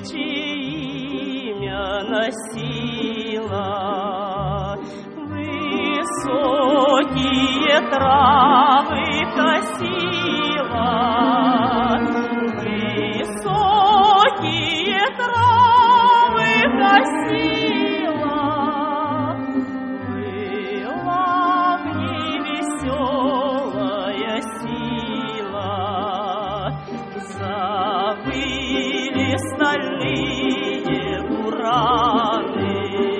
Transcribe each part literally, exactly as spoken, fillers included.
девичье имя носила, высокие травы косила, высокие травы косила. Была в ней веселая сила, завыли стальные бураны,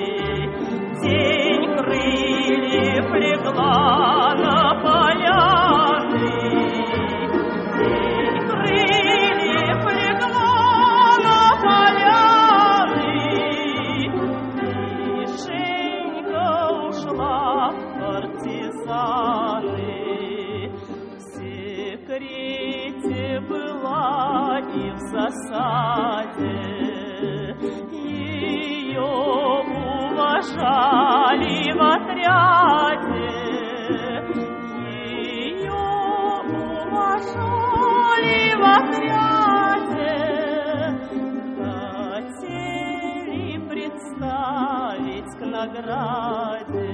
тень крыльев легла на поляны, тень крыльев легла на поляны, тишенько ушла в партизаны. В секрете была и в засаде, ее уважали в отряде, ее уважали в отряде, хотели представить к награде.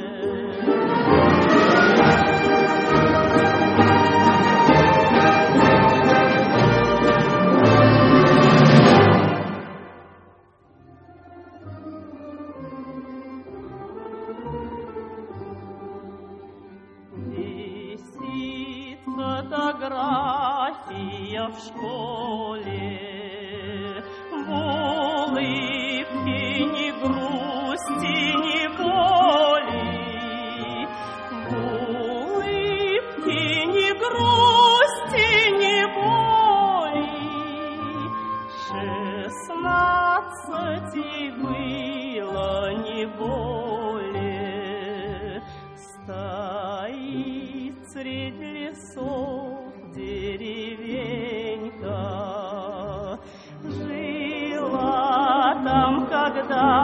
Фотография в школе, в улыбке ни грусти, ни боли, в улыбке ни грусти, ни боли. Шестнадцати было не более, стоит средь лесов деревенька, жила там когда